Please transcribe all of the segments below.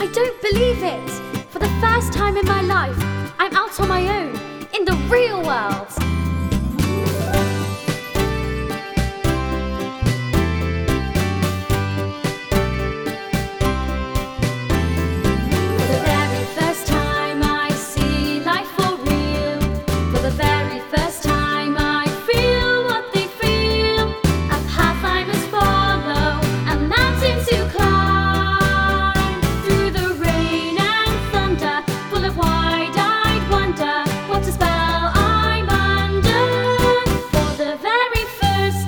I don't believe it! For the first time in my life, I'm out on my own, in the real world! For the very first time I see life for real. For the very first time I feel what they feel. A path I must follow, a mountain to climb. Through the rain and thunder, full of wide-eyed wonder, what a spell I'm under. For the very first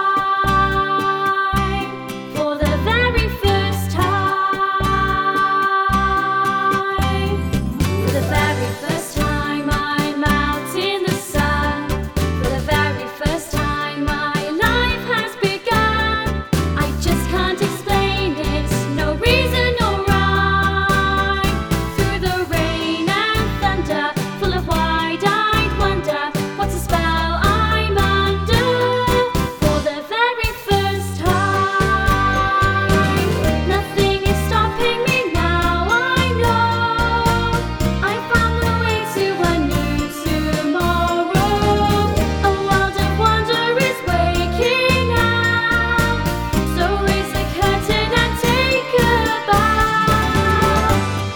time, for the very first time, for the very first time I'm out in the sun. For the very first time my life has begun. I just can't explain it, no reason or rhyme. Through the rain and thunder, full of wide-eyed wonder, what a spell I'm under. For the very first time, nothing is stopping me now, I know. I found the way to a new tomorrow. A world of wonder is waking up. So raise the curtain and take a bow.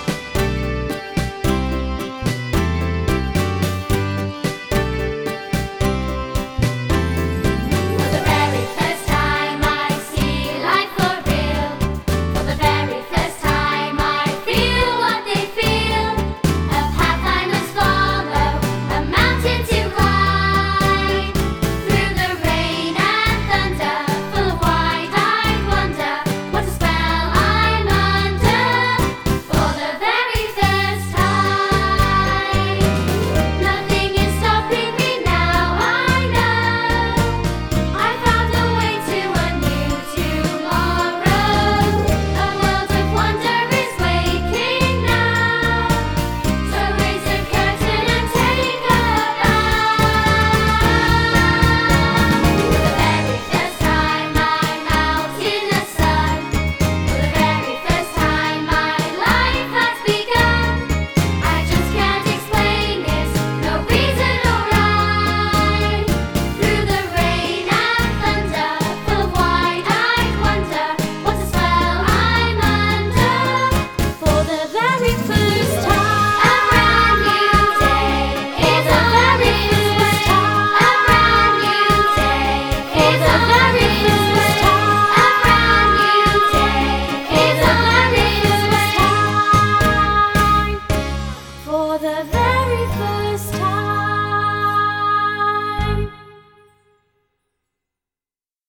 For the very first time I see life for real. For the very first time I feel what they feel. A path I must follow, a mountain to climb. Through the rain and thunder, full of wide-eyed wonder, what a spell I'm under. For the very first time, nothing is stopping me now, I know. I found a way to a new tomorrow. A world of wonder is waking now. So raise the curtain and take a bow. For the very first time I'm out in the sun. For the very first time my life has begun. I just can't explain it, no reason or rhyme. Through the rain and thunder, full of wide-eyed wonder, what a spell I'm under. For the very first time, a brand new day is a very first time. A brand new day is a very first time. A brand new day is a very first time. For the very first time.